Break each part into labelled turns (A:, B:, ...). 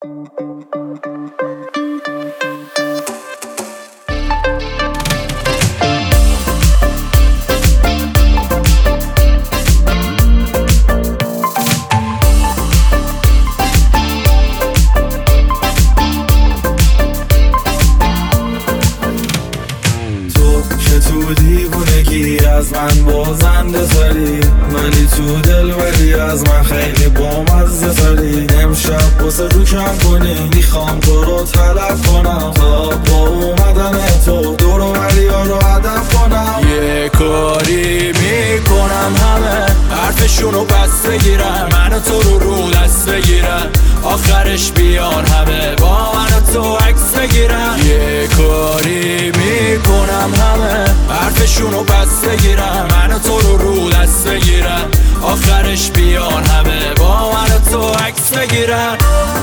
A: تو دیوونگی از من بازنده تری، ولی تو دل بری از من خیلی بامزه تری. امشب واسه رو کم کنی میخوام تو رو طلب کنم، تا با اومدن تو دور و بریا رو هدف کنم.
B: یه کاری میکنم همه حرفشونو پس بگیرن، من و تو رو دست بگیرن، آخرش بیان همه با من و تو عکس بگیرن. یه کاری میکنم همه حرفشونو پس بگیرن، من و تو رو دست بگیرن، آخرش بیان همه با من و تو عکس بگیرن.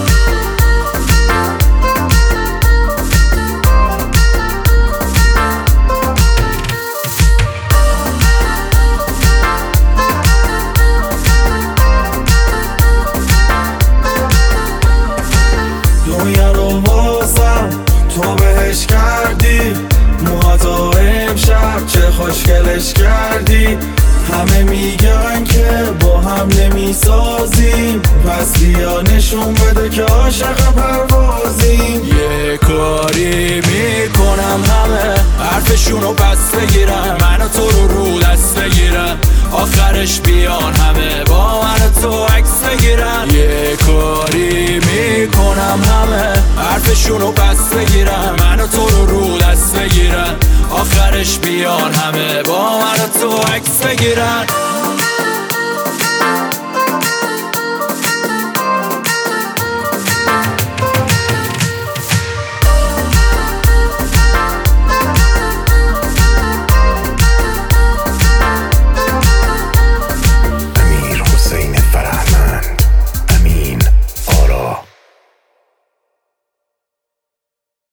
A: دنیا رو واسم تو بهش کردی، موهاتو امشب چه خوشگلش کردی. همه میگن که با هم نمیسازیم، پس بیا نشون بده که عاشق پروازیم.
B: یه کاری میکنم همه حرفشونو پس بگیرن، من و تو رو دست بگیرن، آخرش بیان همه با من و تو عکس بگیرن. یه کاری میکنم همه حرفشونو پس بگیرن،